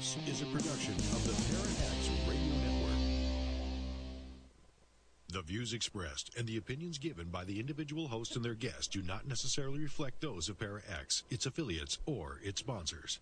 This is a production of the ParaX Radio Network. The views expressed and the opinions given by the individual host and their guests do not necessarily reflect those of ParaX, its affiliates, or its sponsors.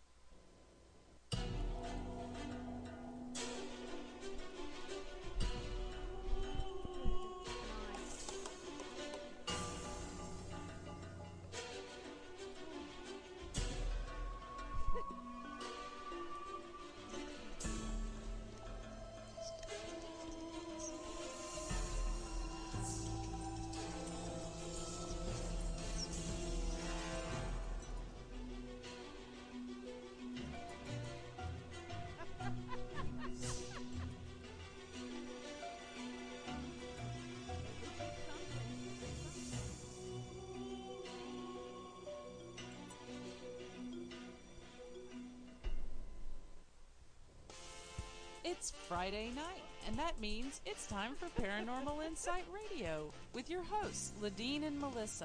It's Friday night, and that means it's time for Paranormal Insight Radio with your hosts, Ladine and Melissa.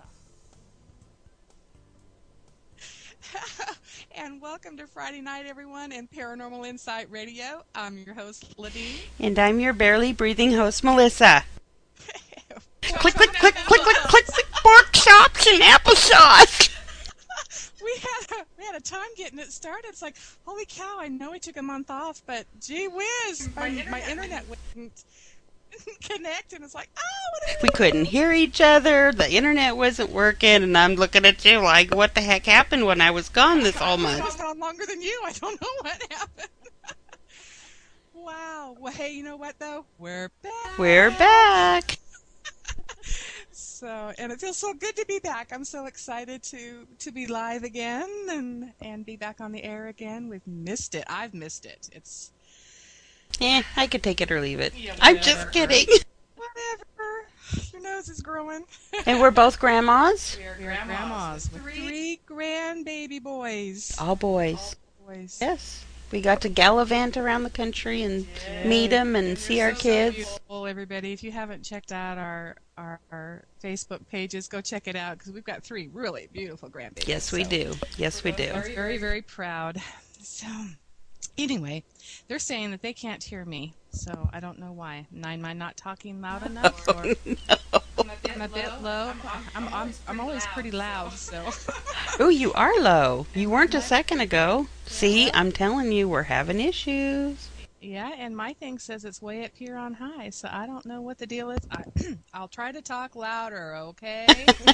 And welcome to Friday night, everyone, and Paranormal Insight Radio. I'm your host, Ladine. And I'm your barely breathing host, Melissa. Click, click, click, click, click, click, click, pork chops and applesauce. We had a time getting it started. It's like, holy cow, I know we took a month off, but gee whiz, my internet wouldn't connect, and it's like, what we couldn't hear each other, the internet wasn't working, and I'm looking at you like, what the heck happened when I was gone this whole month? I was gone longer than you. I don't know what happened. Wow. Well, hey, you know what, though? We're back. We're back. So, and it feels so good to be back. I'm so excited to be live again and be back on the air again. We've missed it. I've missed it. It's... I could take it or leave it. Yeah, I'm just kidding. Whatever. Your nose is growing. And we're both grandmas? We're grandmas with three grandbaby boys. All boys. All boys. Yes. We got to gallivant around the country and meet them and see our kids. Beautiful, everybody. If you haven't checked out our Facebook pages, go check it out because we've got three really beautiful grandbabies. Yes, we do. Yes, we do. We're very, very proud. So, anyway, they're saying that they can't hear me, so I don't know why. Am I not talking loud enough? Or No. I'm a bit low. I'm always pretty loud, so. Oh, you are low. You weren't a second ago. See, I'm telling you, we're having issues. Yeah, and my thing says it's way up here on high, so I don't know what the deal is. I'll try to talk louder, okay?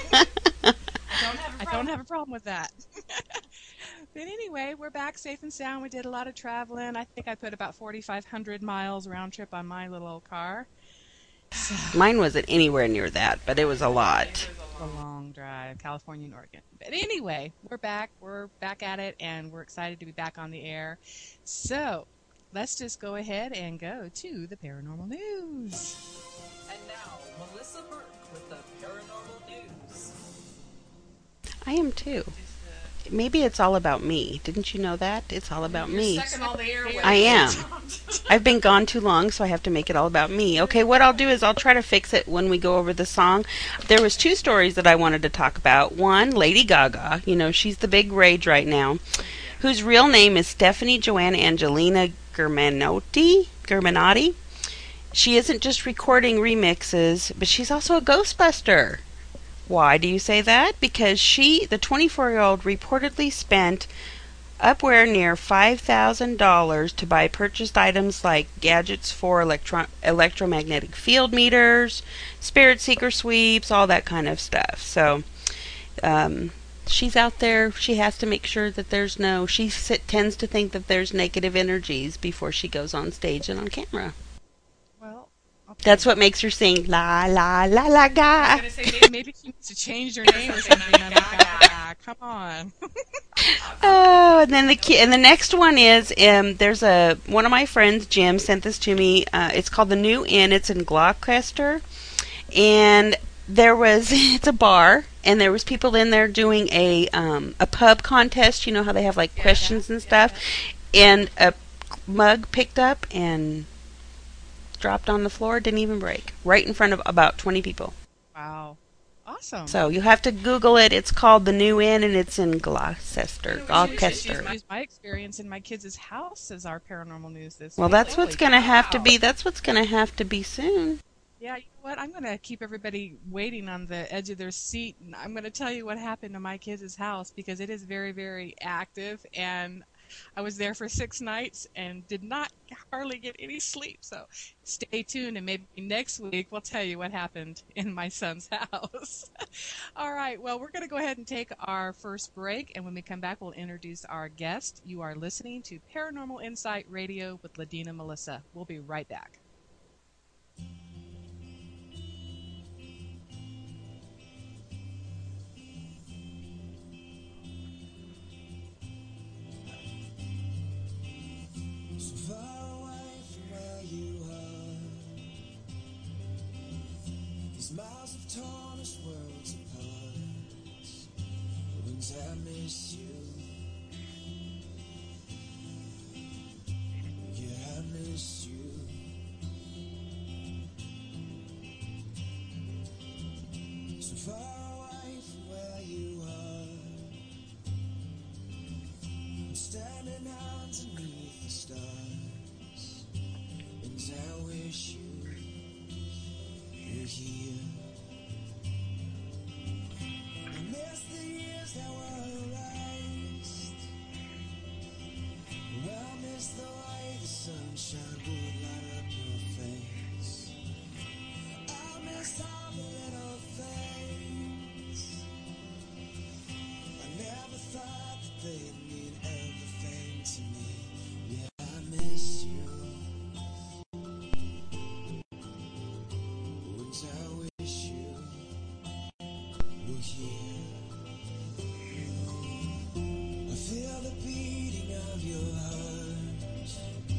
I don't have a problem with that. But anyway, we're back safe and sound. We did a lot of traveling. I think I put about 4,500 miles round trip on my little car. So, mine wasn't anywhere near that, but it was a lot. It was a long drive, California and Oregon. But anyway, we're back. We're back at it, and we're excited to be back on the air. So, let's just go ahead and go to the paranormal news. And now, Melissa Burke with the paranormal news. I am too. Maybe it's all about me. Didn't you know that? It's all about me. I am. I've been gone too long, so I have to make it all about me. Okay, what I'll do is I'll try to fix it when we go over the song. There was two stories that I wanted to talk about. One, Lady Gaga. You know, she's the big rage right now. Whose real name is Stephanie Joanna Angelina Germanotti. She isn't just recording remixes, but she's also a Ghostbuster. Why do you say that? Because she, the 24-year-old, reportedly spent upward near $5,000 to buy purchased items like gadgets for electromagnetic field meters, spirit seeker sweeps, all that kind of stuff. So, she's out there. She has to make sure that there's no... She tends to think that there's negative energies before she goes on stage and on camera. Well, okay. That's what makes her sing la la la la ga. I was going to say maybe she needs to change her name or something. Gaga. Come on. Oh, and then the next one is there's one of my friends, Jim, sent this to me. It's called the New Inn. It's in Gloucester, and it's a bar, and there was people in there doing a pub contest. You know how they have like questions and stuff, and a mug picked up and dropped on the floor, didn't even break, right in front of about 20 people. Wow. Awesome. So you have to Google it. It's called The New Inn, and it's in Gloucester. Use my experience in my kids' house as our paranormal news this Well, week. that's what's going to have to be. That's what's going to have to be soon. Yeah, you know what? I'm going to keep everybody waiting on the edge of their seat, and I'm going to tell you what happened to my kids' house because it is very, very active, and I was there for 6 nights and did not hardly get any sleep. So stay tuned, and maybe next week we'll tell you what happened in my son's house. All right, well, we're going to go ahead and take our first break, and when we come back, we'll introduce our guest. You are listening to Paranormal Insight Radio with Ladina and Melissa. We'll be right back. Miles have torn us worlds apart. Wouldn't I miss you? Yeah, I miss you. So far away from where you are. I'm standing underneath the stars, and I wish you were here. That were erased. I miss the way the sunshine would light up your face. I miss all the little things. I never thought that they'd mean everything to me. Yeah, I miss you. Wouldn't I wish you were here? Feel the beating of your heart.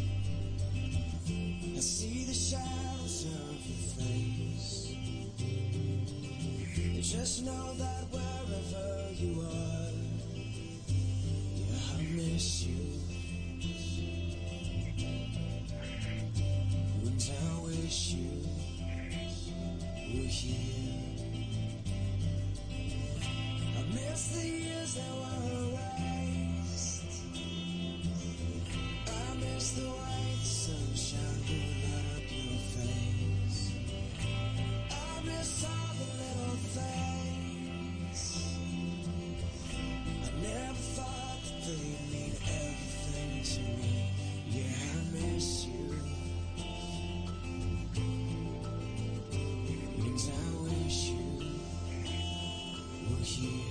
I see the shadows of your face. And just know that wherever you are, yeah, I miss you. Wouldn't I wish you were here? I miss the years that were erased. I miss the way the sunshine would light up your face. I miss all the little things. I never thought that they'd mean everything to me. Yeah, I miss you. Wouldn't I wish you were here?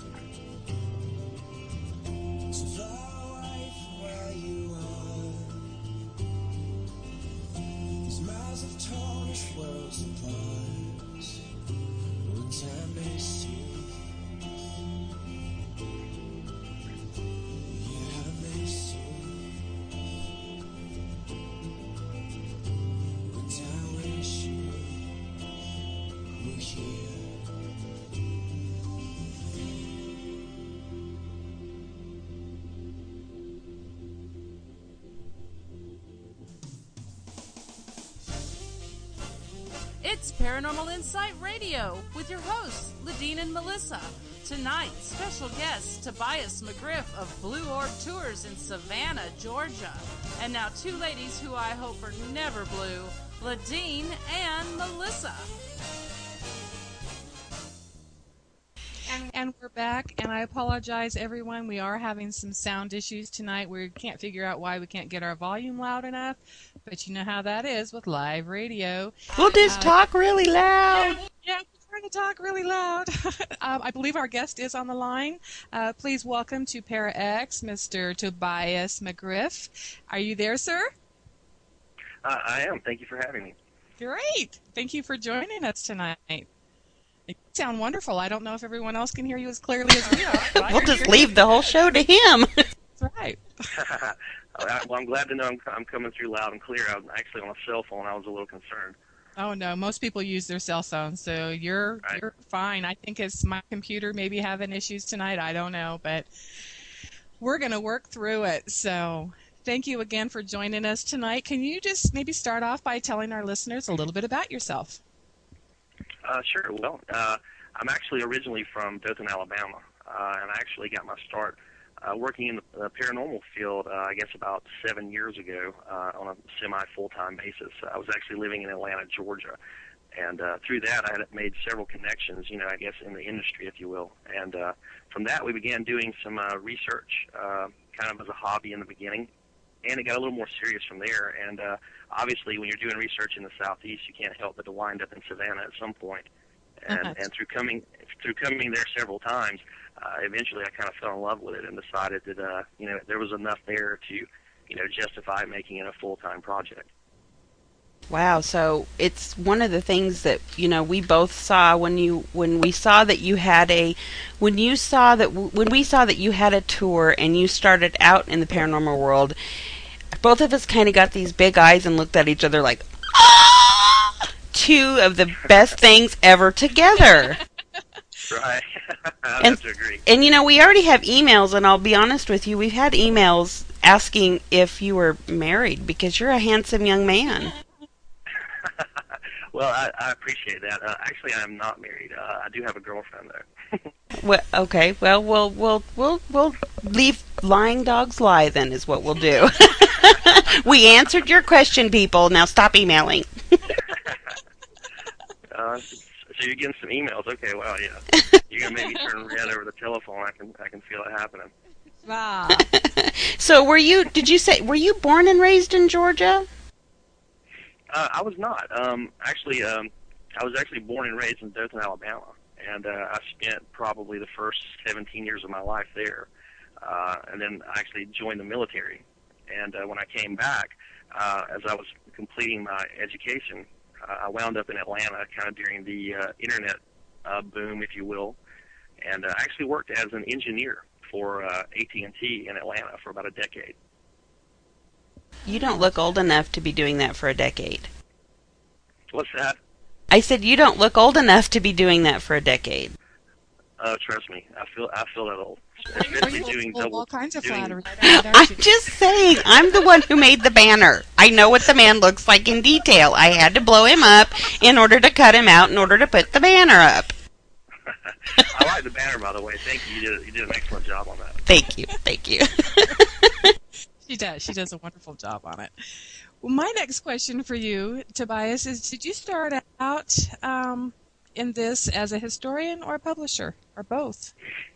So far away from where you are. These miles have torn us worlds apart. Wouldn't I miss you? Yeah, I miss you. Wouldn't I wish you were here? It's Paranormal Insight Radio with your hosts, Ladine and Melissa. Tonight, special guest Tobias McGriff of Blue Orb Tours in Savannah, Georgia. And now 2 ladies who I hope are never blue, Ladine and Melissa. And we're back, and I apologize, everyone. We are having some sound issues tonight. We can't figure out why we can't get our volume loud enough, but you know how that is with live radio. We'll just talk really loud. Yeah, we're trying to talk really loud. I believe our guest is on the line. Please welcome to Para X, Mr. Tobias McGriff. Are you there, sir? I am. Thank you for having me. Great. Thank you for joining us tonight. You sound wonderful. I don't know if everyone else can hear you as clearly as we are. We'll just leave the whole show to him. That's right. Well, I'm glad to know I'm coming through loud and clear. I was actually on a cell phone. I was a little concerned. Oh, no. Most people use their cell phones, so you're fine. I think it's my computer maybe having issues tonight. I don't know, but we're going to work through it. So thank you again for joining us tonight. Can you just maybe start off by telling our listeners a little bit about yourself? Sure. Well, I'm actually originally from Dothan, Alabama, and I actually got my start working in the paranormal field, I guess about 7 years ago on a semi-full-time basis. I was actually living in Atlanta, Georgia, and through that I had made several connections, I guess in the industry, if you will. And from that we began doing some research, kind of as a hobby in the beginning, and it got a little more serious from there. And obviously when you're doing research in the Southeast, you can't help but to wind up in Savannah at some point. And through coming there several times, eventually I kind of fell in love with it and decided that there was enough there to justify making it a full-time project. Wow, so it's one of the things that we both saw when we saw that you had a tour and you started out in the paranormal world. Both of us kind of got these big eyes and looked at each other like, ah! Two of the best things ever together. Right. I have to agree. And we already have emails, and I'll be honest with you, we've had emails asking if you were married because you're a handsome young man. Well, I appreciate that. Actually, I'm not married. I do have a girlfriend, though. Well, okay. Well, we'll leave lying dogs lie. Then is what we'll do. We answered your question, people. Now stop emailing. So you're getting some emails. Okay. Well, yeah. You're gonna maybe turn red over the telephone. I can feel it happening. Wow. So were you born and raised in Georgia? I was not. Actually, I was actually born and raised in Dothan, Alabama, and I spent probably the first 17 years of my life there. And then I actually joined the military. And when I came back, as I was completing my education, I wound up in Atlanta kind of during the internet boom, if you will, and I actually worked as an engineer for AT&T in Atlanta for about a decade. You don't look old enough to be doing that for a decade. What's that? I said you don't look old enough to be doing that for a decade. Oh, trust me, I feel that old. Especially doing all kinds of flattery. I'm just saying, I'm the one who made the banner. I know what the man looks like in detail. I had to blow him up in order to cut him out in order to put the banner up. I like the banner, by the way. Thank you. You did an excellent job on that. Thank you. She does. She does a wonderful job on it. Well, my next question for you, Tobias, is: did you start out in this as a historian or a publisher, or both?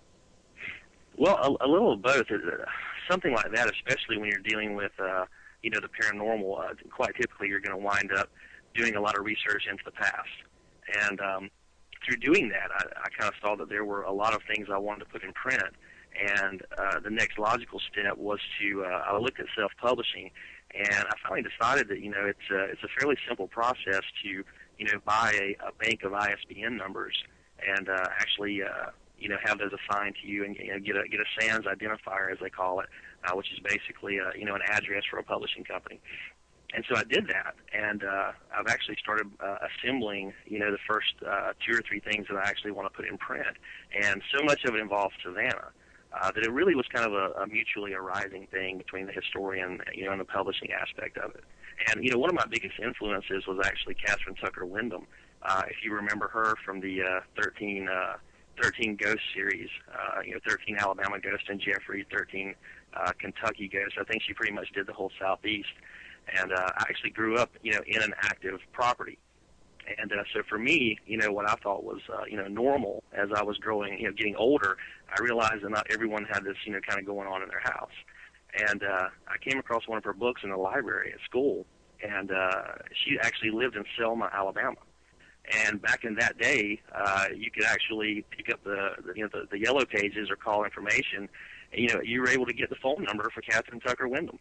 Well, a little of both. Something like that, especially when you're dealing with, the paranormal. Quite typically, you're going to wind up doing a lot of research into the past. And through doing that, I kind of saw that there were a lot of things I wanted to put in print. And the next logical step was to, I looked at self-publishing, and I finally decided that, it's a fairly simple process to, buy a bank of ISBN numbers and actually, have those assigned to you and get a SANS identifier, as they call it, which is basically, an address for a publishing company. And so I did that, and I've actually started assembling, the first 2 or 3 things that I actually want to put in print. And so much of it involves Savannah that it really was kind of a mutually arising thing between the historian, and the publishing aspect of it. And, one of my biggest influences was actually Catherine Tucker Wyndham. If you remember her from the 13 Ghost series, 13 Alabama Ghosts and Jeffrey, 13 Kentucky Ghosts. I think she pretty much did the whole Southeast. And I actually grew up, in an active property. And so for me, what I thought was, normal as I was growing, getting older, I realized that not everyone had this, kind of going on in their house. And I came across one of her books in the library at school, and she actually lived in Selma, Alabama. And back in that day, you could actually pick up the yellow pages or call information. And, you were able to get the phone number for Catherine Tucker Wyndham.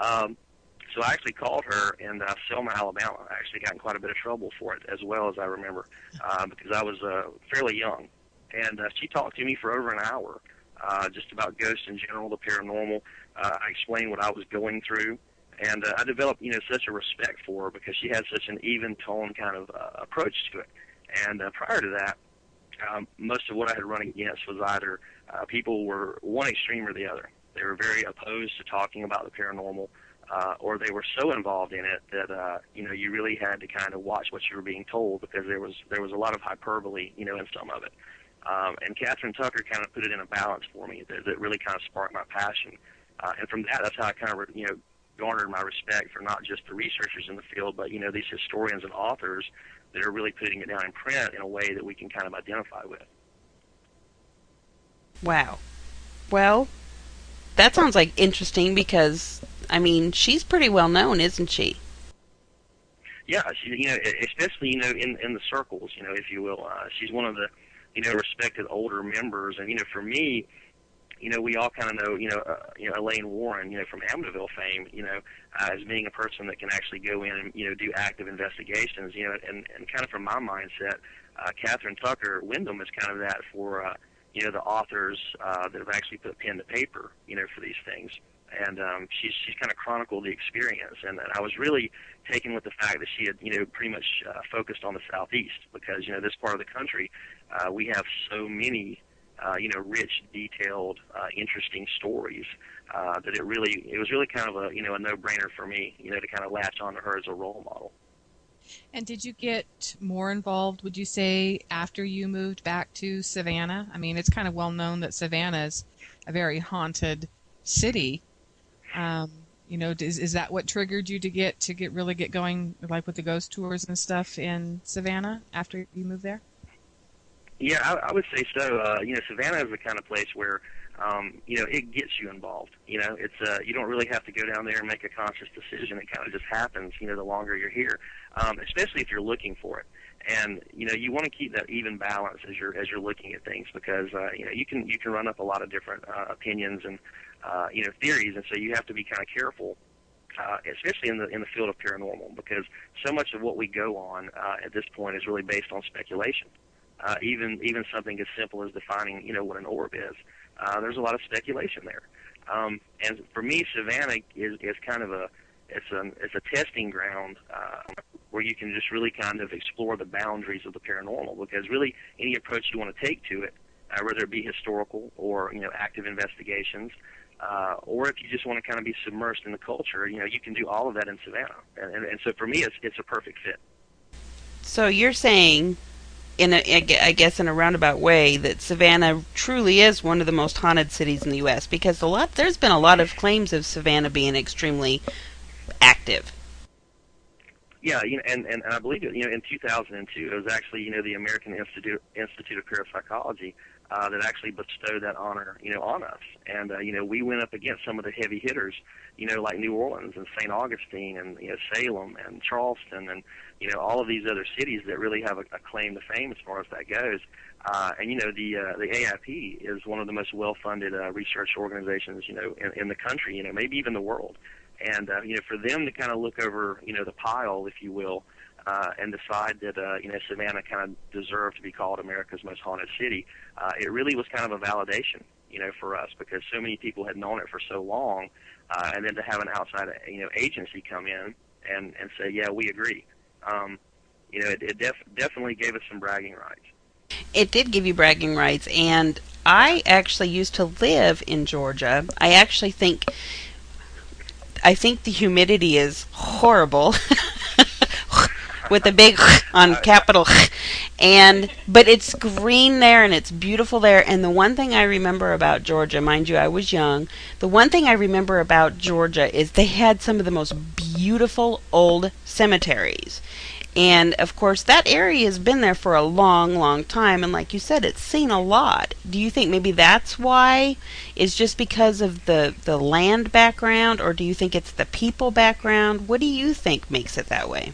So I actually called her in Selma, Alabama. I actually got in quite a bit of trouble for it, as well as I remember, because I was fairly young. And she talked to me for over an hour, just about ghosts in general, the paranormal. I explained what I was going through. And I developed, such a respect for her because she had such an even tone kind of approach to it. And prior to that, most of what I had run against was either people were one extreme or the other. They were very opposed to talking about the paranormal, or they were so involved in it that you really had to kind of watch what you were being told, because there was a lot of hyperbole, in some of it. And Catherine Tucker kind of put it in a balance for me that really kind of sparked my passion. And from that's how I kind of garnered my respect for not just the researchers in the field, but these historians and authors that are really putting it down in print in a way that we can kind of identify with. Wow. Well, that sounds like interesting because, I mean, she's pretty well known, isn't she? Yeah, she, especially in the circles, if you will. She's one of the respected older members, and for me, we all kind of know Elaine Warren, from Amityville fame, as being a person that can actually go in and do active investigations, and kind of from my mindset, Catherine Tucker Wyndham is kind of that for the authors that have actually put pen to paper, for these things. And she's kind of chronicled the experience, and I was really taken with the fact that she had pretty much focused on the southeast, because this part of the country we have so many rich, detailed, interesting stories that it was really kind of a a no-brainer for me to kind of latch onto her as a role model. And did you get more involved, would you say, after you moved back to Savannah? I mean, it's kind of well known that Savannah is a very haunted city. Is that what triggered you to really get going, like with the ghost tours and stuff in Savannah after you moved there? Yeah, I would say so. Savannah is the kind of place where it gets you involved. It's you don't really have to go down there and make a conscious decision. It kind of just happens. The longer you're here, especially if you're looking for it. And you want to keep that even balance as you're looking at things, because you can run up a lot of different opinions and theories, and so you have to be kind of careful, especially in the field of paranormal, because so much of what we go on at this point is really based on speculation. Even something as simple as defining what an orb is, there's a lot of speculation there. And for me, Savannah is kind of it's a testing ground where you can just really kind of explore the boundaries of the paranormal, because really any approach you want to take to it, whether it be historical or active investigations, or if you just want to kind of be submersed in the culture, you can do all of that in Savannah. And so for me, it's a perfect fit. So you're saying, I guess in a roundabout way, that Savannah truly is one of the most haunted cities in the U.S., because there's been a lot of claims of Savannah being extremely active. Yeah, and I believe it. In 2002, it was actually the American Institute of Parapsychology that actually bestowed that honor on us. And we went up against some of the heavy hitters, like New Orleans and St. Augustine and Salem and Charleston and all of these other cities that really have a claim to fame as far as that goes. And the AIP is one of the most well-funded research organizations in the country, maybe even the world. And for them to kind of look over the pile, if you will, and decide that Savannah kind of deserved to be called America's most haunted city, it really was kind of a validation for us, because so many people had known it for so long, and then to have an outside agency come in and say, yeah, we agree, it definitely gave us some bragging rights. It did give you bragging rights, and I actually used to live in Georgia. I think the humidity is horrible, with a big on capital, but it's green there and it's beautiful there. And the one thing I remember about Georgia, mind you, I was young. The one thing I remember about Georgia is they had some of the most beautiful old cemeteries. And of course, that area has been there for a long, long time. And like you said, it's seen a lot. Do you think maybe that's why? Is just because of the land background, or do you think it's the people background? What do you think makes it that way?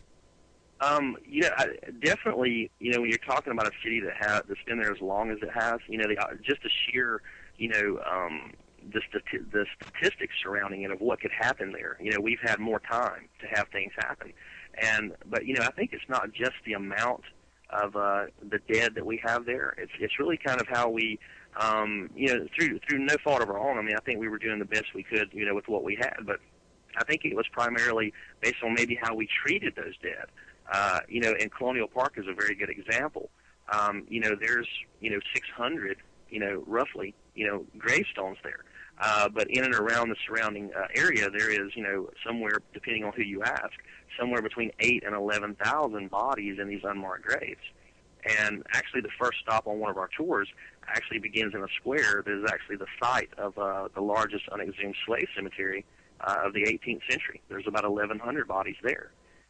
Definitely, when you're talking about a city that's been there as long as it has, just the sheer, the statistics surrounding it of what could happen there. We've had more time to have things happen. But I think it's not just the amount of the dead that we have there. It's really kind of how we, through no fault of our own. I mean, I think we were doing the best we could, with what we had. But I think it was primarily based on maybe how we treated those dead. And Colonial Park is a very good example. There's 600, roughly, gravestones there. But in and around the surrounding area, there is, somewhere, depending on who you ask, somewhere between 8 and 11,000 bodies in these unmarked graves. And actually, the first stop on one of our tours actually begins in a square that is actually the site of the largest unexhumed slave cemetery of the 18th century. There's about 1,100 bodies there.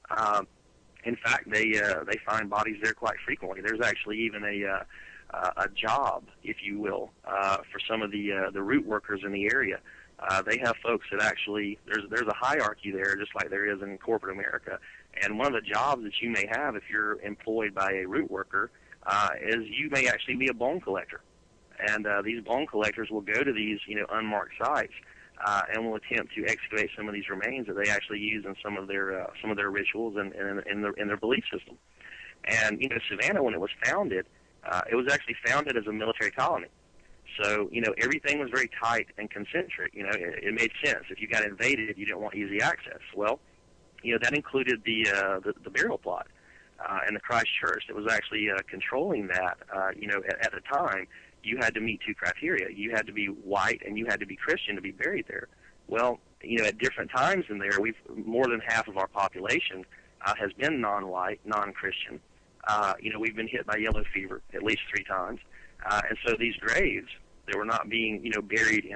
In fact, they find bodies there quite frequently. There's actually even a job, if you will, for some of the root workers in the area. They have folks that actually, there's a hierarchy there, just like there is in corporate America. And one of the jobs that you may have if you're employed by a root worker is you may actually be a bone collector. And these bone collectors will go to these, unmarked sites and will attempt to excavate some of these remains that they actually use in some of their rituals and in their belief system. And Savannah, when it was founded, it was actually founded as a military colony. So everything was very tight and concentric. It made sense. If you got invaded, you didn't want easy access. Well, that included the burial plot and the Christ Church that was actually controlling that. At the time, you had to meet two criteria. You had to be white and you had to be Christian to be buried there. Well, at different times in there, more than half of our population has been non-white, non-Christian. We've been hit by yellow fever at least 3 times, and so these graves, they were not being buried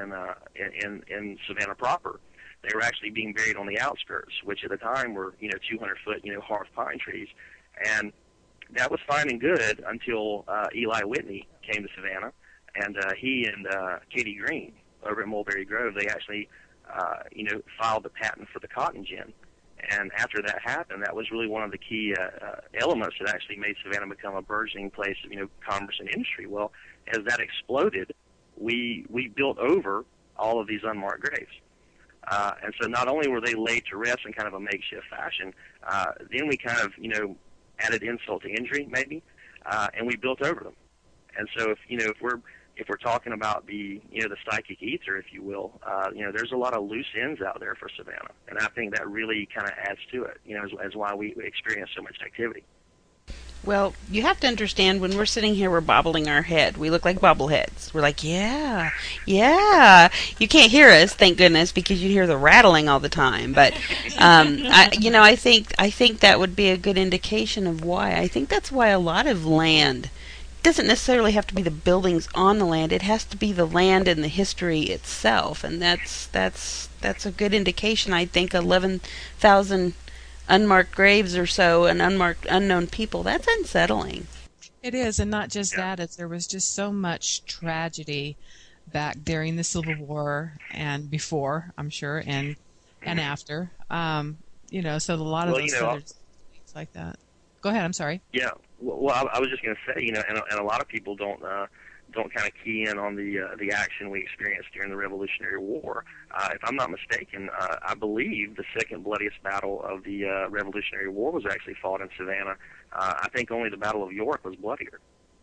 in Savannah proper. They were actually being buried on the outskirts, which at the time were 200-foot hearth pine trees, and that was fine and good until Eli Whitney came to Savannah, and he and Katie Green over at Mulberry Grove, they actually filed the patent for the cotton gin. And after that happened, that was really one of the key elements that actually made Savannah become a burgeoning place of commerce and industry. Well, as that exploded, we built over all of these unmarked graves. And so not only were they laid to rest in kind of a makeshift fashion, then we kind of added insult to injury maybe, and we built over them. And so if we're talking about the the psychic ether, if you will, there's a lot of loose ends out there for Savannah, and I think that really kind of adds to it, as why we experience so much activity. Well, you have to understand, when we're sitting here, we're bobbling our head. We look like bobbleheads. We're like, yeah. You can't hear us, thank goodness, because you hear the rattling all the time. But I think that would be a good indication of why. I think that's why a lot of land doesn't necessarily have to be the buildings on the land. It has to be the land and the history itself, and that's a good indication. I think 11,000 unmarked graves or so and unmarked unknown people, that's unsettling. It is, and not just that, there was just so much tragedy back during the Civil War and before, I'm sure, and after. So a lot of those things like that. Go ahead, I'm sorry. Yeah. Well, I was just going to say, and a lot of people don't kind of key in on the action we experienced during the Revolutionary War. If I'm not mistaken, I believe the second bloodiest battle of the Revolutionary War was actually fought in Savannah. I think only the Battle of York was bloodier.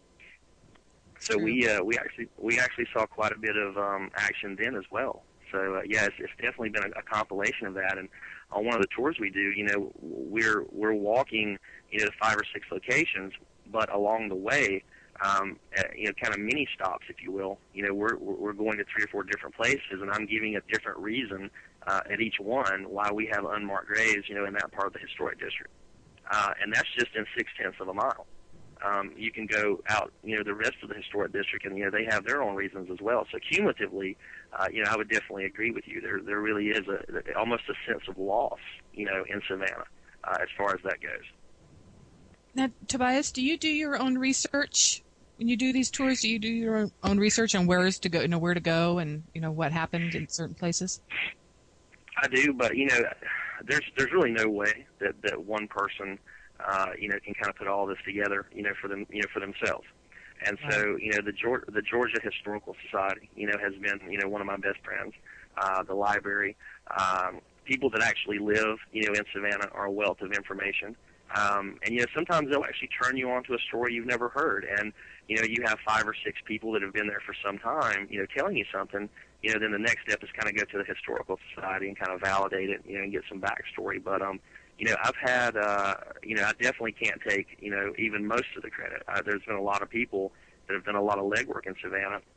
So we actually saw quite a bit of action then as well. So it's definitely been a compilation of that. And on one of the tours we do, we're walking 5 or 6 locations, but along the way, kind of mini stops, if you will. We're going to 3 or 4 different places, and I'm giving a different reason at each one why we have unmarked graves, in that part of the historic district. And that's just in 0.6 of a mile. You can go out, the rest of the historic district, and they have their own reasons as well. So cumulatively, I would definitely agree with you. There really is almost a sense of loss, in Savannah, as far as that goes. Now, Tobias, do you do your own research when you do these tours? Do you do your own research on where to go, and what happened in certain places? I do, but there's really no way that one person can kind of put all this together, for themselves. And so, the Georgia Historical Society, has been, one of my best friends. The library, people that actually live, in Savannah are a wealth of information. And sometimes they'll actually turn you on to a story you've never heard, and you have 5 or 6 people that have been there for some time, telling you something. Then the next step is kind of go to the Historical Society and kind of validate it, and get some backstory. But I've had, I definitely can't take, even most of the credit. There's been a lot of people that have done a lot of legwork in Savannah,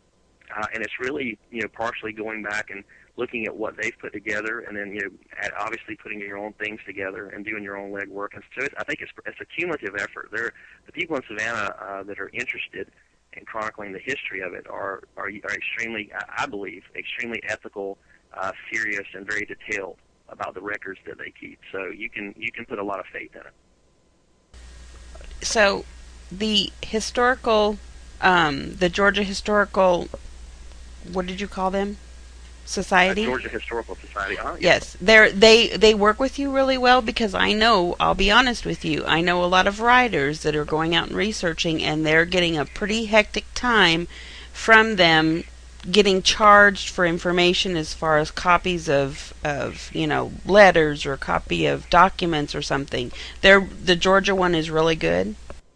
and it's really, partially going back and looking at what they've put together, and then, obviously putting your own things together and doing your own legwork. And so I think it's a cumulative effort. The people in Savannah that are interested in chronicling the history of it are extremely, I believe, extremely ethical, serious, and very detailed about the records that they keep. So you can put a lot of faith in it. So the historical, the Georgia Historical, what did you call them? Society? Georgia Historical Society. Yes, they work with you really well, because I know, I'll be honest with you, I know a lot of writers that are going out and researching, and they're getting a pretty hectic time from them getting charged for information as far as copies of letters or a copy of documents or something. The Georgia one is really good.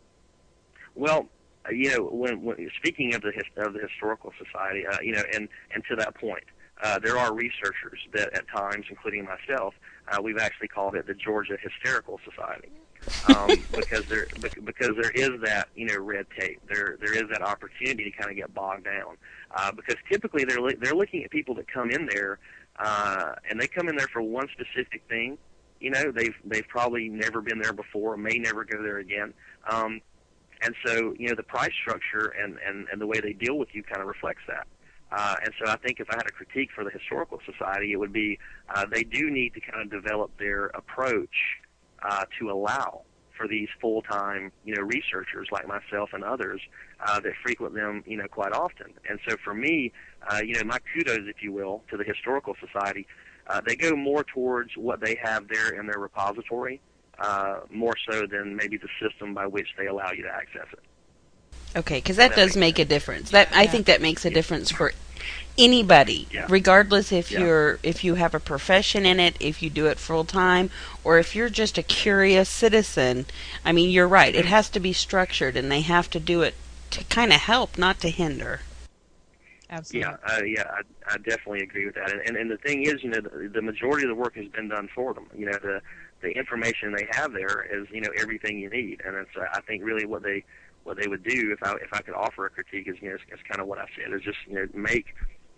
Well, when speaking of the Historical Society, and to that point, there are researchers that at times, including myself, we've actually called it the Georgia Hysterical Society, because there is that red tape. There is that opportunity to kind of get bogged down, because typically they're looking at people that come in there, and they come in there for one specific thing. They've probably never been there before, may never go there again. And so, the price structure and the way they deal with you kind of reflects that. And so I think if I had a critique for the Historical Society, it would be they do need to kind of develop their approach to allow for these full-time, researchers like myself and others that frequent them, quite often. And so for me, my kudos, if you will, to the Historical Society, they go more towards what they have there in their repository, more so than maybe the system by which they allow you to access it. Okay, because that does make a difference. I think that makes a difference for anybody, regardless if you have a profession in it, if you do it full time, or if you're just a curious citizen. I mean, you're right. It has to be structured, and they have to do it to kind of help, not to hinder. Absolutely. I definitely agree with that. And the thing is, the majority of the work has been done for them. The information they have there is, everything you need, and it's I think really what they would do, if I could offer a critique, is is kind of what I said, is just make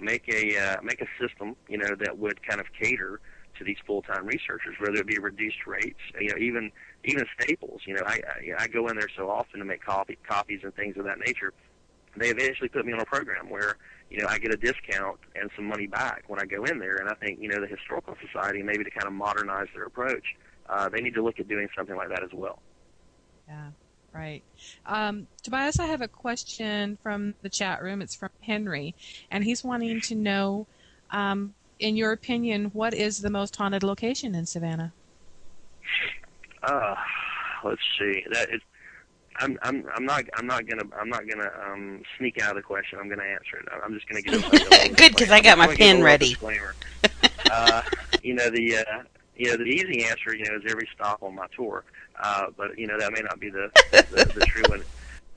a system that would kind of cater to these full-time researchers, whether it be reduced rates, even Staples. I go in there so often to make copies and things of that nature. They eventually put me on a program where I get a discount and some money back when I go in there. And I think the Historical Society, maybe to kind of modernize their approach, they need to look at doing something like that as well. Yeah. Right. Tobias, I have a question from the chat room. It's from Henry, and he's wanting to know, in your opinion, what is the most haunted location in Savannah? Let's see. I'm not gonna sneak out of the question. I'm gonna answer it. I'm just gonna give it. Good, because I got my pen ready. The easy answer, is every stop on my tour. But that may not be the true one.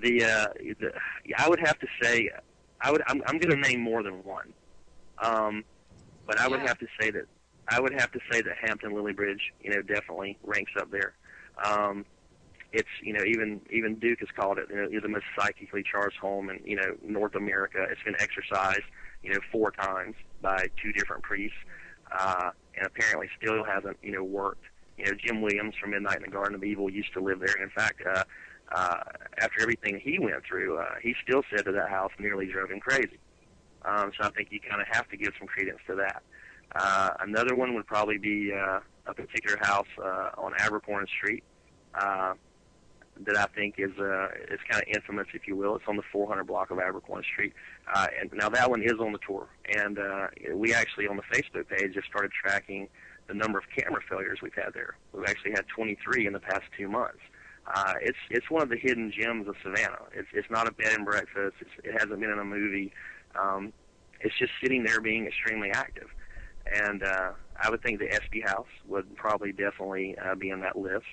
I would have to say, I'm going to name more than one. But I would have to say that Hampton Lilliebridge, definitely ranks up there. It's even Duke has called it the most psychically charged home in North America. It's been exorcised 4 times by 2 different priests, and apparently still hasn't worked. Jim Williams from Midnight in the Garden of Evil used to live there. And in fact, after everything he went through, he still said that house nearly drove him crazy. So I think you kind of have to give some credence to that. Another one would probably be a particular house on Abercorn Street that I think is kind of infamous, if you will. It's on the 400 block of Abercorn Street. And now that one is on the tour. And we actually, on the Facebook page, just started tracking the number of camera failures we've had there. We've actually had 23 in the past 2 months. It's one of the hidden gems of Savannah. It's not a bed and breakfast. It hasn't been in a movie. It's just sitting there being extremely active. And I would think the Espy House would probably definitely be on that list.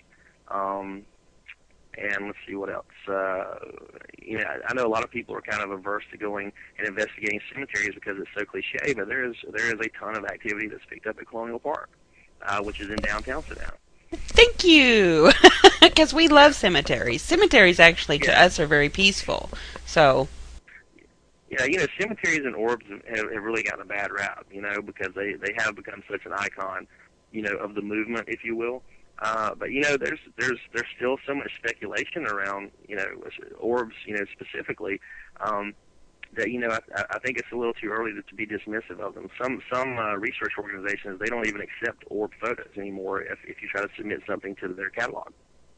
And let's see what else. I know a lot of people are kind of averse to going and investigating cemeteries because it's so cliche, but there is a ton of activity that's picked up at Colonial Park, which is in downtown Savannah. Thank you, because we love cemeteries. Cemeteries actually to us are very peaceful. So. Yeah, cemeteries and orbs have really gotten a bad rap, because they have become such an icon, of the movement, if you will. But there's still so much speculation around, orbs, specifically, that I think it's a little too early to be dismissive of them. Some research organizations, they don't even accept orb photos anymore if you try to submit something to their catalog.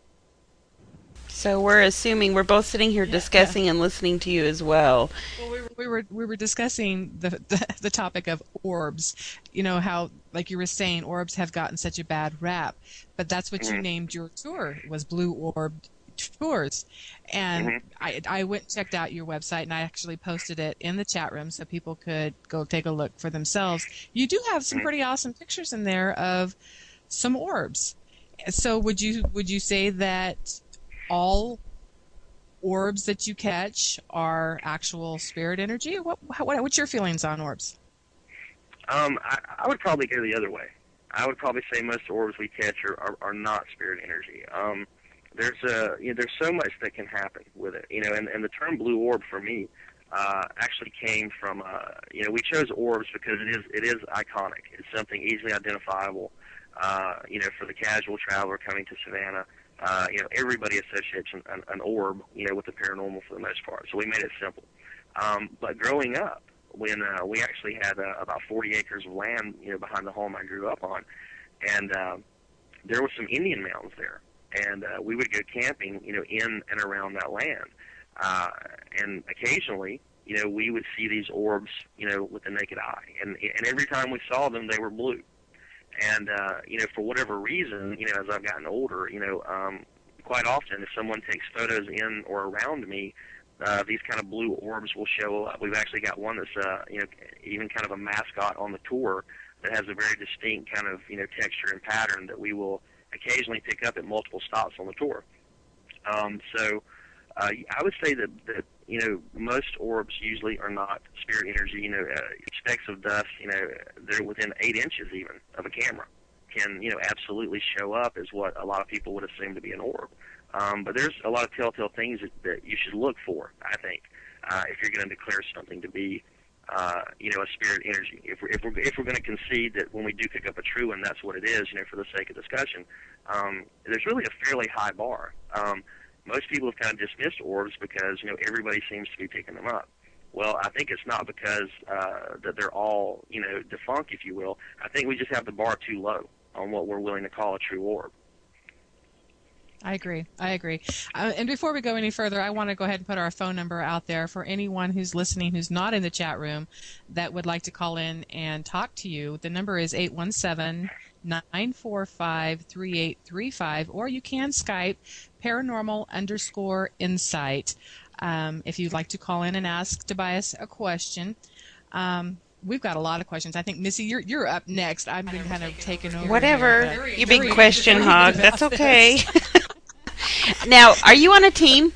So we're assuming we're both sitting here discussing and listening to you as well. Well, we were discussing the topic of orbs. How, like you were saying, orbs have gotten such a bad rap, but that's what you named your tour, was Blue Orb Tours. And I went and checked out your website, and I actually posted it in the chat room so people could go take a look for themselves. You do have some pretty awesome pictures in there of some orbs. So would you say that all orbs that you catch are actual spirit energy? What's your feelings on orbs? I would probably go the other way. I would probably say most orbs we catch are not spirit energy. There's so much that can happen with it, and the term blue orb for me actually came from we chose orbs because it is iconic. It's something easily identifiable. For the casual traveler coming to Savannah. Everybody associates an orb, with the paranormal for the most part. So we made it simple. But growing up, when we actually had about 40 acres of land, behind the home I grew up on, and there were some Indian mounds there, and we would go camping, in and around that land, and occasionally, we would see these orbs, with the naked eye, and every time we saw them, they were blue. And, for whatever reason, as I've gotten older, quite often if someone takes photos in or around me, these kind of blue orbs will show up. We've actually got one that's, even kind of a mascot on the tour that has a very distinct kind of, texture and pattern that we will occasionally pick up at multiple stops on the tour. I would say that most orbs usually are not spirit energy. Specks of dust, they're within 8 inches even of a camera, can, absolutely show up as what a lot of people would assume to be an orb. But there's a lot of telltale things that you should look for, I think, if you're going to declare something to be, a spirit energy. If we're going to concede that when we do pick up a true one, that's what it is, for the sake of discussion, there's really a fairly high bar. Most people have kind of dismissed orbs because, everybody seems to be picking them up. Well, I think it's not because that they're all, defunct, if you will. I think we just have the bar too low on what we're willing to call a true orb. I agree. And before we go any further, I want to go ahead and put our phone number out there for anyone who's listening who's not in the chat room that would like to call in and talk to you. The number is 817-945-3835, or you can Skype paranormal_insight if you'd like to call in and ask Tobias a question. We've got a lot of questions. I think, Missy, you're up next. I've been kind of taking over. Whatever. You big question hog. That's okay. Now, are you on a team?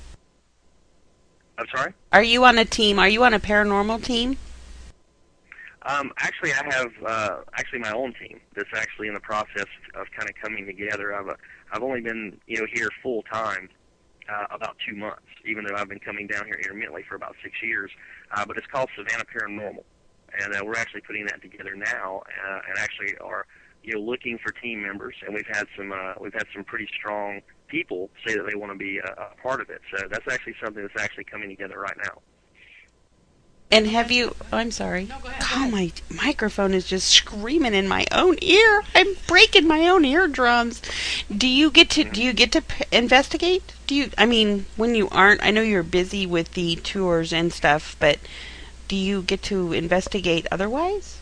I'm sorry? Are you on a team? Are you on a paranormal team? Actually, I have my own team that's actually in the process of kind of coming together. I've only been here full time about 2 months, even though I've been coming down here intermittently for about 6 years. But it's called Savannah Paranormal, and we're actually putting that together now, and actually are looking for team members. And we've had some pretty strong people say that they want to be a part of it. So that's actually something that's actually coming together right now. And have you... Oh, I'm sorry. No, go ahead. God, my microphone is just screaming in my own ear. I'm breaking my own eardrums. Do you get to investigate? When you aren't... I know you're busy with the tours and stuff, but do you get to investigate otherwise?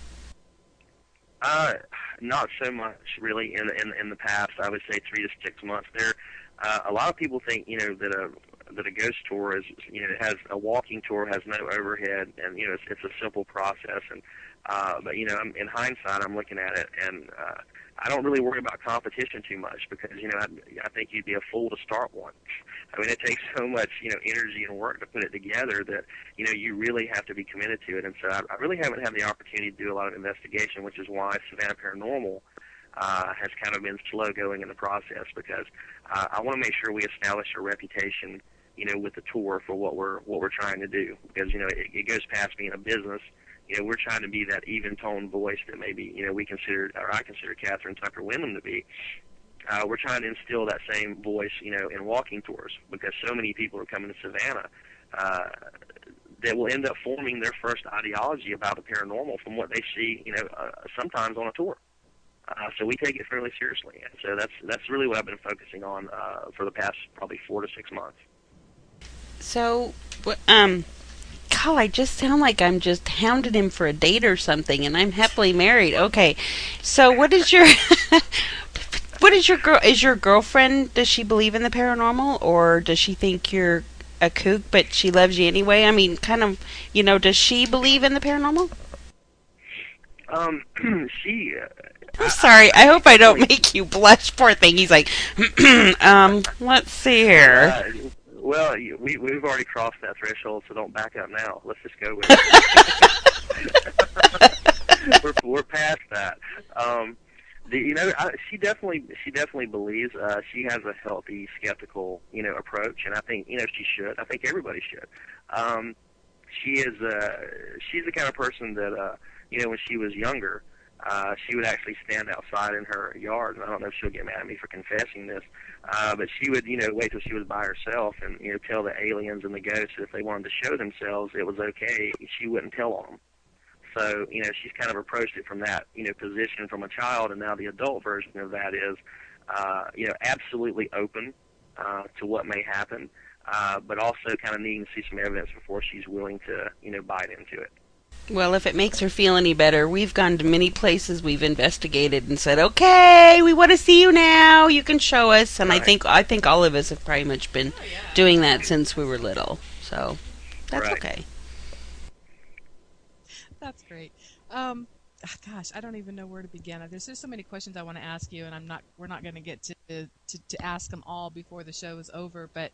Not so much, really. In the past, I would say 3 to 6 months. A lot of people think that a ghost tour is it has a walking tour, has no overhead, and it's a simple process. And but in hindsight, I'm looking at it, and I don't really worry about competition too much because I think you'd be a fool to start one. It takes so much energy and work to put it together that you really have to be committed to it. And so I really haven't had the opportunity to do a lot of investigation, which is why Savannah Paranormal has kind of been slow going in the process, because I want to make sure we establish a reputation with the tour for what we're trying to do, because it goes past being a business. We're trying to be that even tone voice that maybe we consider, or I consider Catherine Tucker Wyndham to be. We're trying to instill that same voice, in walking tours, because so many people are coming to Savannah that will end up forming their first ideology about the paranormal from what they see, sometimes on a tour. So we take it fairly seriously, and so that's really what I've been focusing on for the past probably 4 to 6 months. So, God, I just sound like I'm just hounding him for a date or something, and I'm happily married. Okay, so what is your is your girlfriend, does she believe in the paranormal, or does she think you're a kook, but she loves you anyway? I mean, kind of, does she believe in the paranormal? She. I'm sorry. I hope I don't make you blush. Poor thing. He's like, let's see here. Well, we've already crossed that threshold, so don't back up now. Let's just go with it. we're past that. She definitely believes. She has a healthy, skeptical, approach, and I think, she should. I think everybody should. She's the kind of person that, when she was younger, she would actually stand outside in her yard, and I don't know if she'll get mad at me for confessing this, but she would, wait till she was by herself and, tell the aliens and the ghosts that if they wanted to show themselves, it was okay. She wouldn't tell on them. So, she's kind of approached it from that, position from a child, and now the adult version of that is, absolutely open to what may happen, but also kind of needing to see some evidence before she's willing to, bite into it. Well, if it makes her feel any better, we've gone to many places we've investigated and said, okay, we want to see you now. You can show us. And Right. I think all of us have pretty much been doing that since we were little. So that's Right. okay. That's great. Gosh, I don't even know where to begin. There's just so many questions I want to ask you, and we're not going to get to ask them all before the show is over. But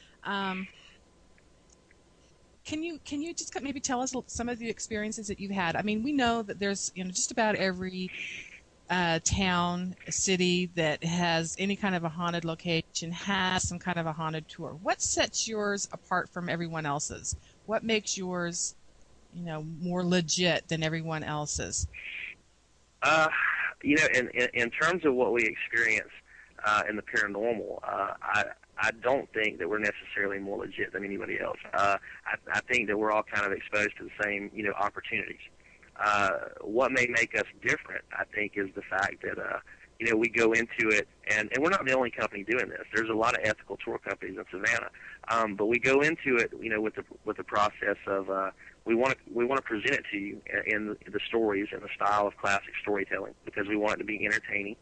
can you just maybe tell us some of the experiences that you've had? I mean, we know that there's just about every town, city that has any kind of a haunted location has some kind of a haunted tour. What sets yours apart from everyone else's? What makes yours more legit than everyone else's? In terms of what we experience in the paranormal, I don't think that we're necessarily more legit than anybody else. I think that we're all kind of exposed to the same, opportunities. What may make us different, I think, is the fact that, we go into it, and we're not the only company doing this. There's a lot of ethical tour companies in Savannah, but we go into it, with the process of we want to present it to you in the stories and the style of classic storytelling, because we want it to be entertaining.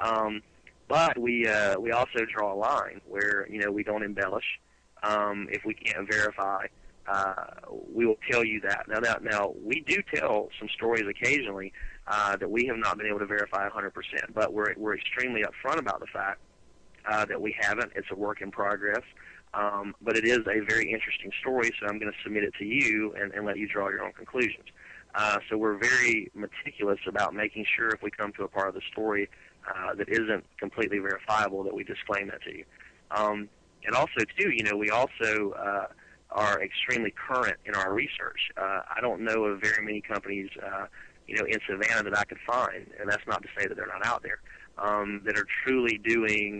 But we also draw a line where we don't embellish. If we can't verify, we will tell you that. Now we do tell some stories occasionally that we have not been able to verify 100%, but we're extremely upfront about the fact that we haven't. It's a work in progress, but it is a very interesting story. So I'm going to submit it to you and let you draw your own conclusions. So we're very meticulous about making sure if we come to a part of the story that isn't completely verifiable, that we disclaim that to you. And also, too, we also are extremely current in our research. I don't know of very many companies, in Savannah that I could find, and that's not to say that they're not out there, that are truly doing,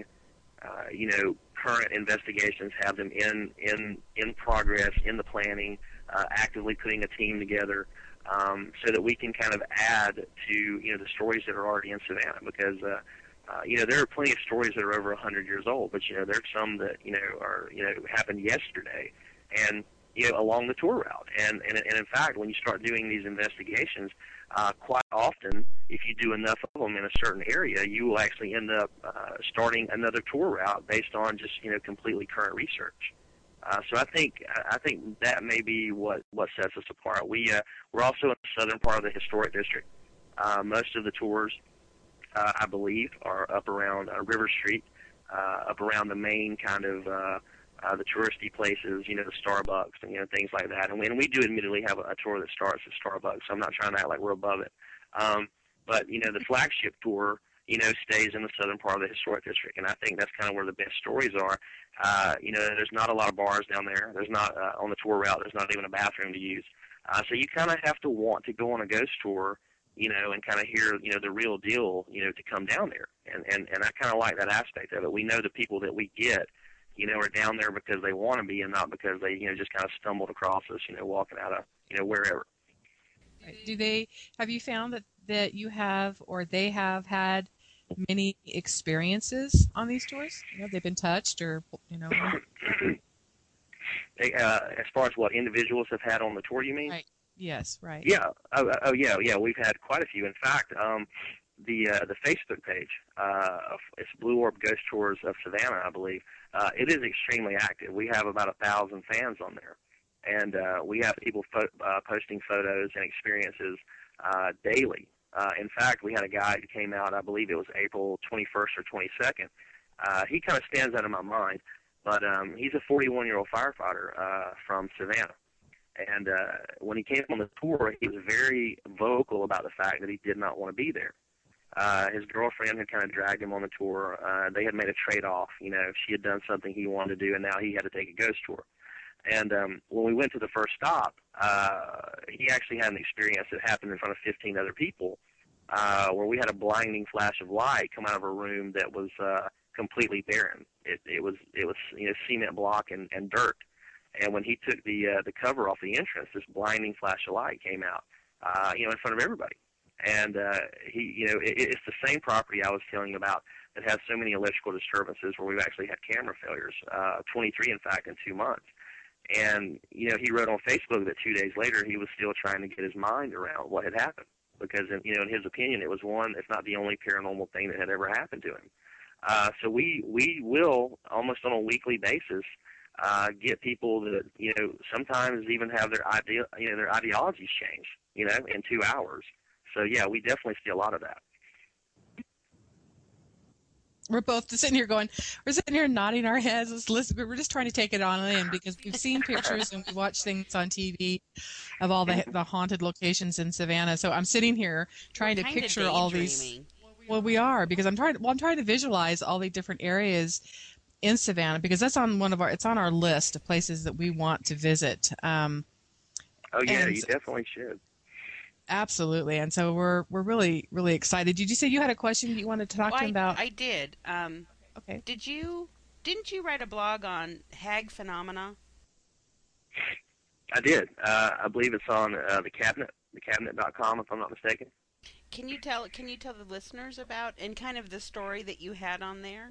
current investigations, have them in progress, in the planning, actively putting a team together, so that we can kind of add to, the stories that are already in Savannah, because, there are plenty of stories that are over 100 years old, but, there's some that, are, happened yesterday, and, along the tour route. And in fact, when you start doing these investigations, quite often, if you do enough of them in a certain area, you will actually end up starting another tour route based on just, completely current research. So I think that may be what sets us apart. We're also in the southern part of the historic district. Most of the tours, I believe, are up around River Street, up around the main kind of the touristy places, the Starbucks and things like that. And we do admittedly have a tour that starts at Starbucks, so I'm not trying to act like we're above it. But the flagship tour, stays in the southern part of the historic district. And I think that's kind of where the best stories are. There's not a lot of bars down there. There's not, on the tour route, there's not even a bathroom to use. So you kind of have to want to go on a ghost tour, and kind of hear, the real deal, to come down there. And I kind of like that aspect of it. We know the people that we get, are down there because they want to be and not because they, just kind of stumbled across us, walking out of, wherever. Have you found that you have, or they have had many experiences on these tours? They've been touched or, As far as what individuals have had on the tour, you mean? Right. Yes, right. Yeah. Yeah. We've had quite a few. In fact, the Facebook page, it's Blue Orb Ghost Tours of Savannah, I believe. It is extremely active. We have about 1,000 fans on there, and we have people posting photos and experiences daily. In fact, we had a guy who came out, I believe it was April 21st or 22nd. He kind of stands out in my mind, but he's a 41-year-old firefighter from Savannah. And when he came on the tour, he was very vocal about the fact that he did not want to be there. His girlfriend had kind of dragged him on the tour. They had made a trade-off. She had done something he wanted to do, and now he had to take a ghost tour. And when we went to the first stop, he actually had an experience that happened in front of 15 other people, where we had a blinding flash of light come out of a room that was completely barren. It was cement block and dirt. And when he took the cover off the entrance, this blinding flash of light came out, in front of everybody. And it's the same property I was telling you about that has so many electrical disturbances where we've actually had camera failures, 23 in fact in 2 months. And he wrote on Facebook that 2 days later he was still trying to get his mind around what had happened because in his opinion it was one, if not the only paranormal thing that had ever happened to him. So we will almost on a weekly basis get people that sometimes even have their ideologies change in 2 hours. So yeah, we definitely see a lot of that. We're both just sitting here nodding our heads. We're just trying to take it on in because we've seen pictures and we watch things on TV of all the haunted locations in Savannah. So I'm sitting here trying to picture all these. Well, we are because I'm trying to visualize all the different areas in Savannah because that's on it's on our list of places that we want to visit. You definitely should. Absolutely, and so we're really, really excited. Did you say you had a question you wanted to talk to him about? I did. Okay. Didn't you write a blog on hag phenomena? I did. I believe it's on the cabinet.com, if I'm not mistaken. Can you tell the listeners about and kind of the story that you had on there?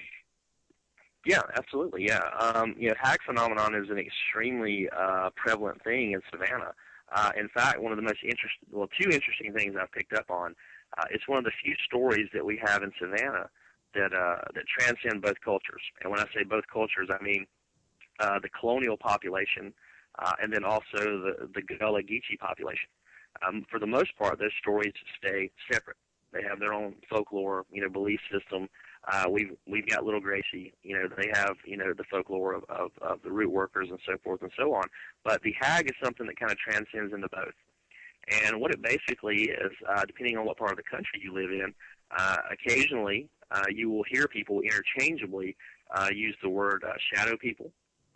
Yeah, absolutely. Yeah, hag phenomenon is an extremely prevalent thing in Savannah. In fact, one of the most two interesting things I've picked up on. It's one of the few stories that we have in Savannah that transcend both cultures. And when I say both cultures, I mean the colonial population and then also the Gullah Geechee population. For the most part, those stories stay separate. They have their own folklore, belief system. We've got Little Gracie, they have, the folklore of the root workers and so forth and so on. But the hag is something that kind of transcends into both. And what it basically is, depending on what part of the country you live in, occasionally you will hear people interchangeably use the word shadow people,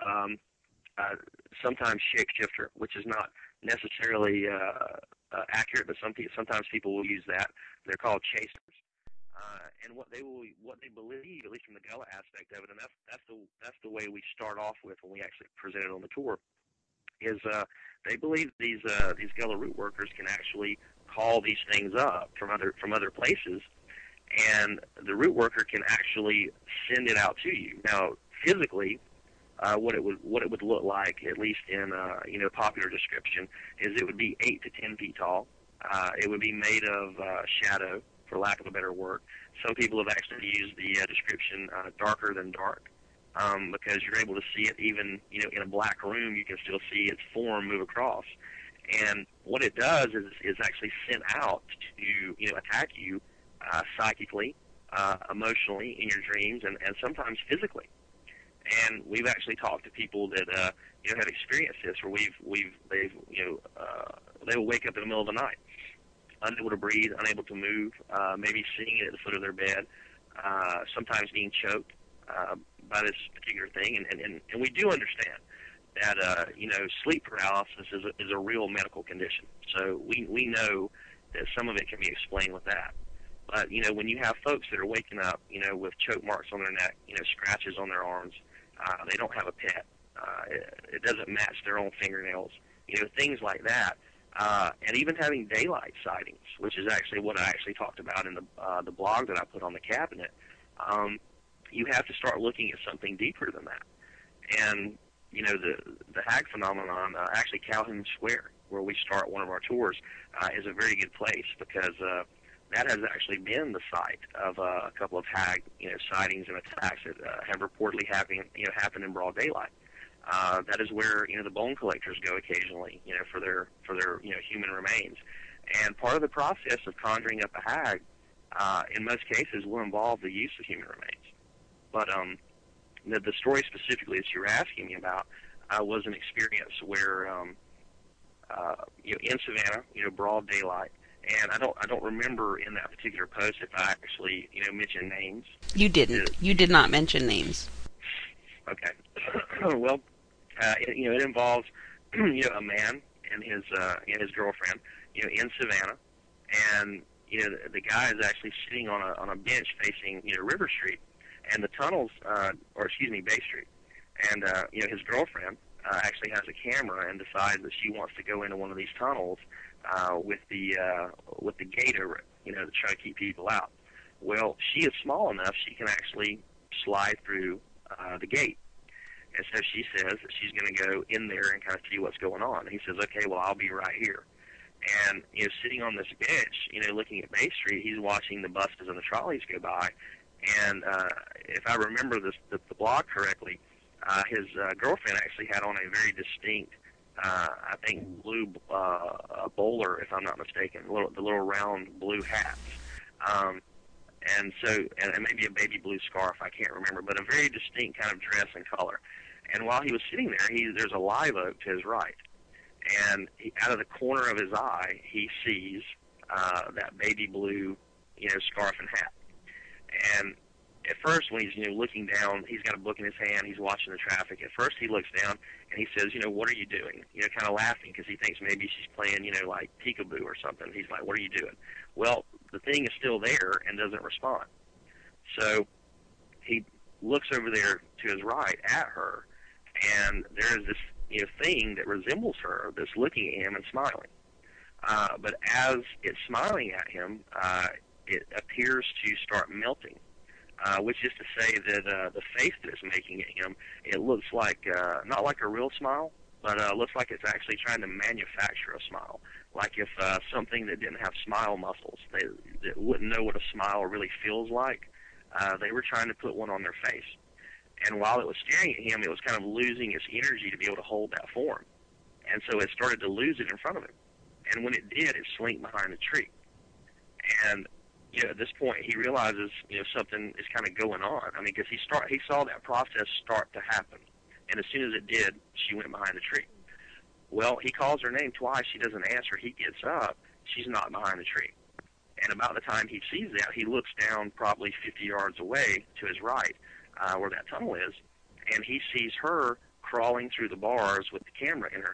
sometimes shapeshifter, which is not necessarily accurate, but sometimes people will use that. They're called chasers. And what they believe, at least from the Gullah aspect of it, and that's the way we start off with when we actually present it on the tour, is they believe these Gullah root workers can actually call these things up from other places, and the root worker can actually send it out to you. Now, physically, what it would look like, at least in popular description, is it would be 8 to 10 feet tall. It would be made of shadow, for lack of a better word. Some people have actually used the description darker than dark, because you're able to see it even, in a black room, you can still see its form move across. And what it does is actually sent out to, attack you psychically, emotionally, in your dreams, and sometimes physically. And we've actually talked to people that, have experienced this, where they will wake up in the middle of the night, unable to breathe, unable to move, maybe sitting at the foot of their bed, sometimes being choked by this particular thing. And we do understand that, sleep paralysis is a real medical condition. So we know that some of it can be explained with that. But, when you have folks that are waking up, with choke marks on their neck, scratches on their arms, they don't have a pet, it doesn't match their own fingernails, things like that. And even having daylight sightings, which is actually what I actually talked about in the blog that I put on the cabinet, you have to start looking at something deeper than that. And, the hag phenomenon, actually Calhoun Square, where we start one of our tours, is a very good place because that has actually been the site of a couple of hag, sightings and attacks that have reportedly happened in broad daylight. That is where the bone collectors go occasionally, for their human remains. And part of the process of conjuring up a hag, in most cases, will involve the use of human remains. But the story specifically that you were asking me about was an experience where, in Savannah, broad daylight. And I don't remember in that particular post if I actually, mentioned names. You didn't. You did not mention names. Okay. Well, it involves, a man and his girlfriend, in Savannah, and the guy is actually sitting on a bench facing River Street, and the tunnels, Bay Street, and his girlfriend actually has a camera and decides that she wants to go into one of these tunnels with the gate over it, to try to keep people out. Well, she is small enough she can actually slide through the gate. And so she says that she's going to go in there and kind of see what's going on. And he says, okay, well, I'll be right here. And, sitting on this bench, looking at Bay Street, he's watching the buses and the trolleys go by. And if I remember the blog correctly, his girlfriend actually had on a very distinct, I think, blue bowler, if I'm not mistaken, the little round blue hats. And maybe a baby blue scarf, I can't remember, but a very distinct kind of dress and color. And while he was sitting there, there's a live oak to his right. And out of the corner of his eye, he sees that baby blue, scarf and hat. And at first, when he's looking down, he's got a book in his hand, he's watching the traffic. At first, he looks down and he says, what are you doing? Kind of laughing because he thinks maybe she's playing, like peekaboo or something. He's like, what are you doing? Well, the thing is still there and doesn't respond. So he looks over there to his right at her, and there is this thing that resembles her that's looking at him and smiling. But as it's smiling at him, it appears to start melting, which is to say that the face that it's making at him, it looks like, not like a real smile, but looks like it's actually trying to manufacture a smile. Like if something that didn't have smile muscles, that wouldn't know what a smile really feels like, they were trying to put one on their face. And while it was staring at him, it was kind of losing its energy to be able to hold that form. And so it started to lose it in front of him. And when it did, it slinked behind a tree. And, at this point, he realizes, something is kind of going on. I mean, because he saw that process start to happen. And as soon as it did, she went behind the tree. Well, he calls her name twice. She doesn't answer. He gets up. She's not behind the tree. And about the time he sees that, he looks down probably 50 yards away to his right, where that tunnel is, and he sees her crawling through the bars with the camera in her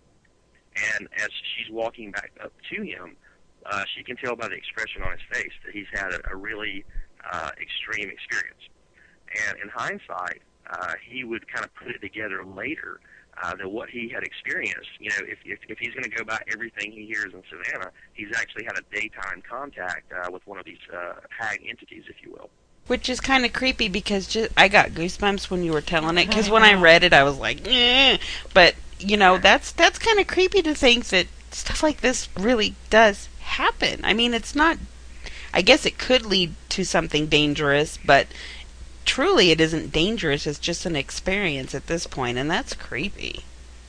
hand. And as she's walking back up to him, she can tell by the expression on his face that he's had a really extreme experience. And in hindsight, he would kind of put it together later that what he had experienced, if he's going to go by everything he hears in Savannah, he's actually had a daytime contact with one of these hag entities, if you will. Which is kind of creepy because I got goosebumps when you were telling it. Because when I read it, I was like, eh. But that's kind of creepy to think that stuff like this really does happen. I mean, it's not. I guess it could lead to something dangerous, but truly, it isn't dangerous. It's just an experience at this point, and that's creepy.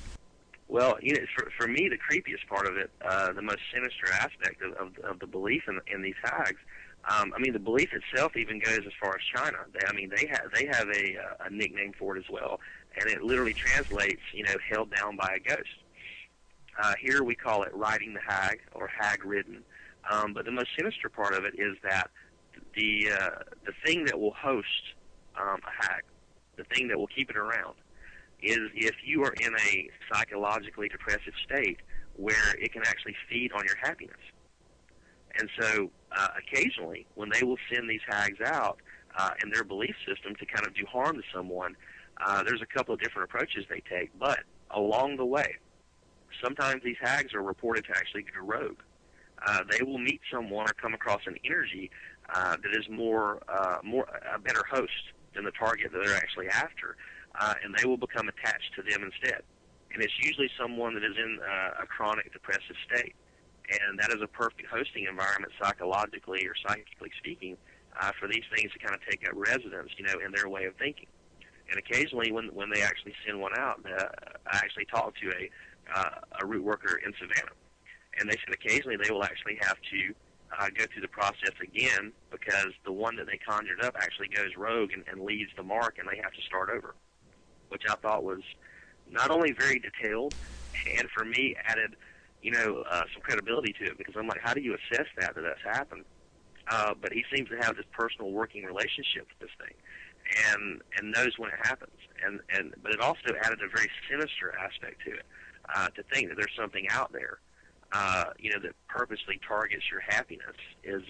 Well, for me, the creepiest part of it, the most sinister aspect of the belief in these hags. The belief itself even goes as far as China. They have a nickname for it as well, and it literally translates, held down by a ghost. Here we call it riding the hag or hag ridden, But the most sinister part of it is that the thing that will host a hag, the thing that will keep it around, is if you are in a psychologically depressive state where it can actually feed on your happiness. And so occasionally when they will send these hags out in their belief system to kind of do harm to someone, there's a couple of different approaches they take. But along the way, sometimes these hags are reported to actually go rogue. They will meet someone or come across an energy that is more a better host than the target that they're actually after, and they will become attached to them instead. And it's usually someone that is in a chronic depressive state, and that is a perfect hosting environment psychologically or psychically speaking for these things to kind of take up residence, in their way of thinking. And occasionally, when they actually send one out, I actually talked to a root worker in Savannah, and they said occasionally they will actually have to go through the process again because the one that they conjured up actually goes rogue and leaves the mark, and they have to start over, which I thought was not only very detailed, and for me added, some credibility to it, because I'm like, how do you assess that that's happened? But he seems to have this personal working relationship with this thing, and knows when it happens. But it also added a very sinister aspect to it, to think that there's something out there, that purposely targets your happiness is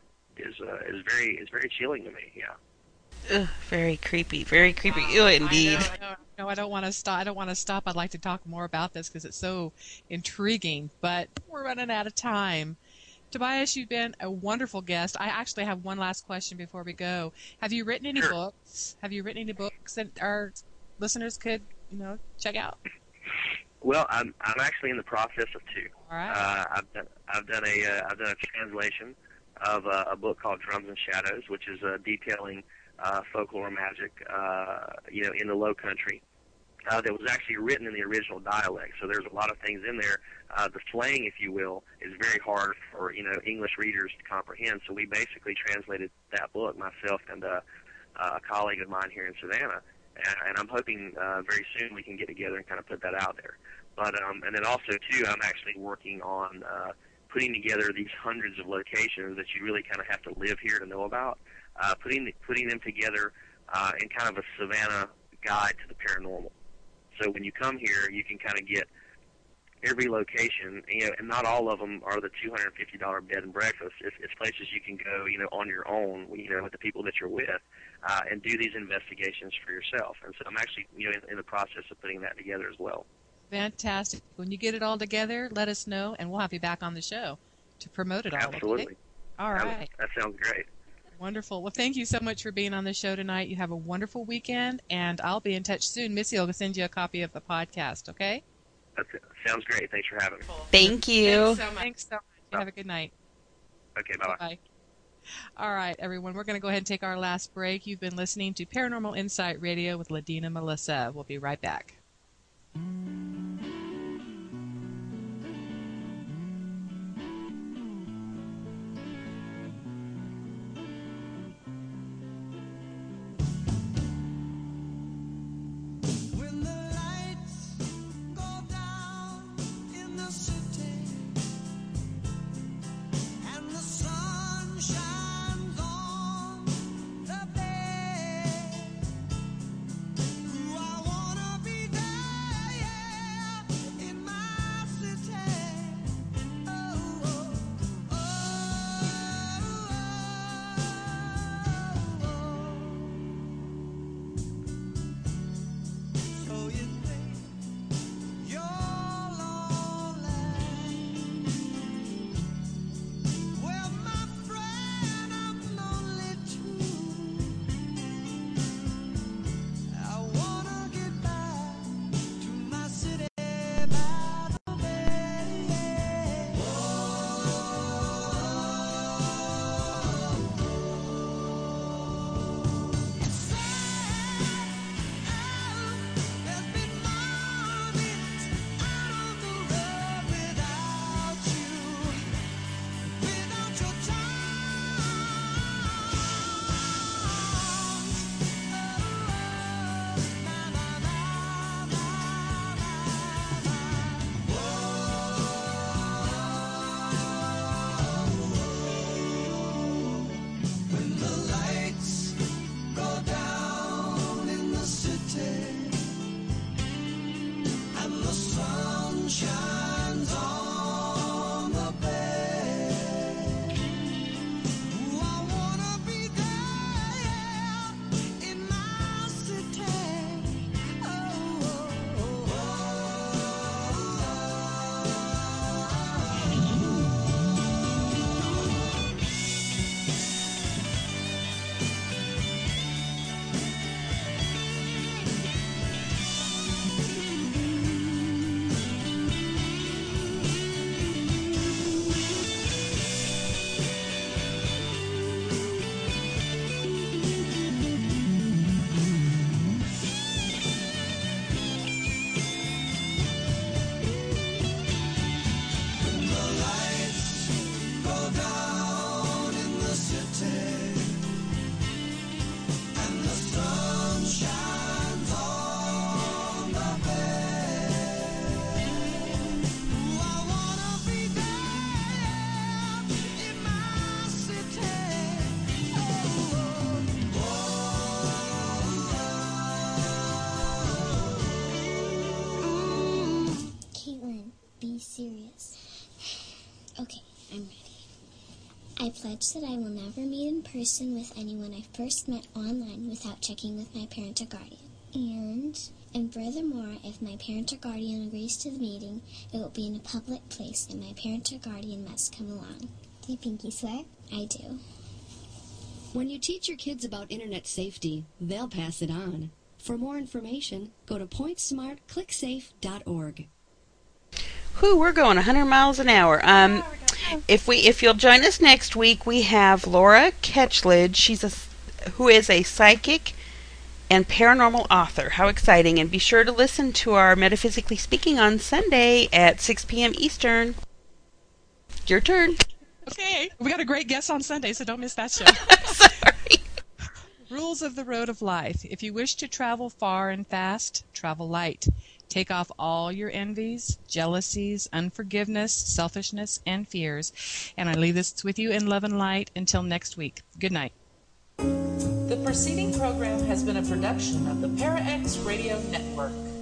very chilling to me. Yeah. Ugh, very creepy. Very creepy. Ew, indeed. I don't want to stop. I don't want to stop. I'd like to talk more about this because it's so intriguing, but we're running out of time. Tobias, you've been a wonderful guest. I actually have one last question before we go. Have you written any books? Have you written any books that our listeners could, check out? Well, I'm actually in the process of two. All right. I've done a translation of a book called Drums and Shadows, which is detailing folklore magic, in the Low Country. That was actually written in the original dialect, so there's a lot of things in there. The slang, if you will, is very hard for English readers to comprehend. So we basically translated that book, myself and a colleague of mine here in Savannah, and I'm hoping very soon we can get together and kind of put that out there. But and then also too, I'm actually working on putting together these hundreds of locations that you really kind of have to live here to know about. Putting them together in kind of a Savannah guide to the paranormal. So when you come here, you can kind of get every location, and not all of them are the $250 bed and breakfast. It's places you can go, on your own, with the people that you're with, and do these investigations for yourself. And so I'm actually, in the process of putting that together as well. Fantastic. When you get it all together, let us know, and we'll have you back on the show to promote it all. Absolutely. Okay? All right. That sounds great. Wonderful. Well, thank you so much for being on the show tonight. You have a wonderful weekend, and I'll be in touch soon. Missy will send you a copy of the podcast, okay? That sounds great. Thanks for having me. Thank you. Thanks so much. You have a good night. Okay, bye-bye. Bye. All right, everyone. We're going to go ahead and take our last break. You've been listening to Paranormal Insight Radio with Ladina and Melissa. We'll be right back. When the lights go down in the city and the sun shines on the bay, I wanna be there, yeah. serious. Okay, I'm ready. I pledge that I will never meet in person with anyone I first met online without checking with my parent or guardian. And furthermore, if my parent or guardian agrees to the meeting, it will be in a public place and my parent or guardian must come along. Do you pinky swear? I do. When you teach your kids about internet safety, they'll pass it on. For more information, go to pointsmartclicksafe.org. Whew, we're going 100 miles an hour. If you'll join us next week, we have Laura Ketchledge. Who is a psychic and paranormal author. How exciting. And be sure to listen to our Metaphysically Speaking on Sunday at 6 p.m. Eastern. Your turn. Okay. We got a great guest on Sunday, so don't miss that show. Sorry. Rules of the road of life. If you wish to travel far and fast, travel light. Take off all your envies, jealousies, unforgiveness, selfishness, and fears. And I leave this with you in love and light until next week. Good night. The preceding program has been a production of the ParaX Radio Network.